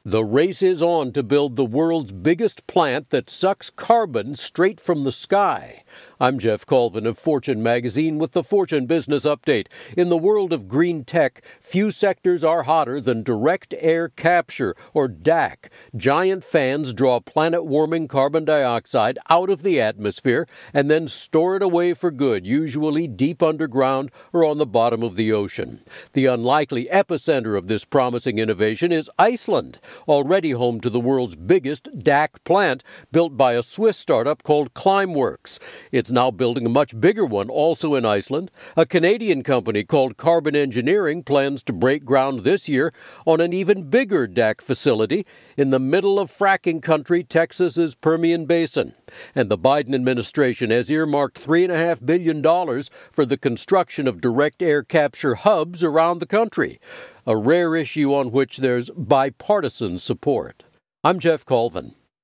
The race is on to build the world's biggest plant that sucks carbon straight from the sky. I'm Jeff Colvin of Fortune magazine with the Fortune Business Update. In the world of green tech, few sectors are hotter than direct air capture, or DAC. Giant fans draw planet-warming carbon dioxide out of the atmosphere and then store it away for good, usually deep underground or on the bottom of the ocean. The unlikely epicenter of this promising innovation is Iceland, already home to the world's biggest DAC plant, built by a Swiss startup called Climeworks. It's now building a much bigger one also in Iceland. A Canadian company called Carbon Engineering plans to break ground this year on an even bigger DAC facility in the middle of fracking country, Texas's Permian Basin. And the Biden administration has earmarked $3.5 billion for the construction of direct air capture hubs around the country, a rare issue on which there's bipartisan support. I'm Jeff Colvin.